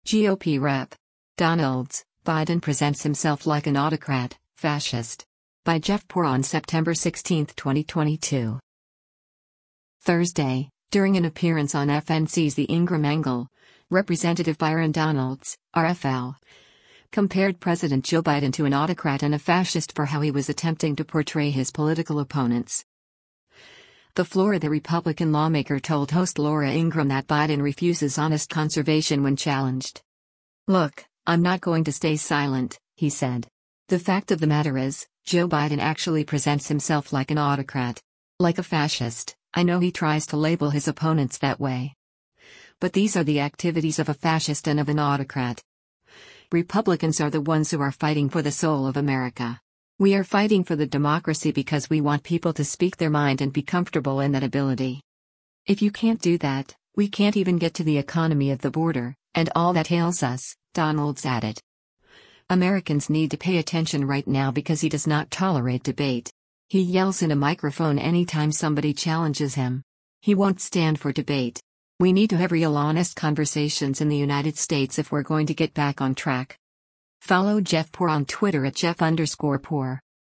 GOP Rep. Donalds, Biden presents himself like an autocrat, fascist. By Jeff Poor on September 16, 2022. Thursday, during an appearance on FNC's The Ingraham Angle, Representative Byron Donalds, RFL, compared President Joe Biden to an autocrat and a fascist for how he was attempting to portray his political opponents. The Florida Republican lawmaker told host Laura Ingraham that Biden refuses honest conversation when challenged. "Look, I'm not going to stay silent," he said. "The fact of the matter is, Joe Biden actually presents himself like an autocrat. Like a fascist. I know he tries to label his opponents that way. But these are the activities of a fascist and of an autocrat. Republicans are the ones who are fighting for the soul of America. We are fighting for the democracy because we want people to speak their mind and be comfortable in that ability. If you can't do that, we can't even get to the economy of the border, and all that ails us," Donalds added. "Americans need to pay attention right now because he does not tolerate debate. He yells in a microphone anytime somebody challenges him. He won't stand for debate. We need to have real honest conversations in the United States if we're going to get back on track." Follow Jeff Poor on Twitter at Jeff_Poor.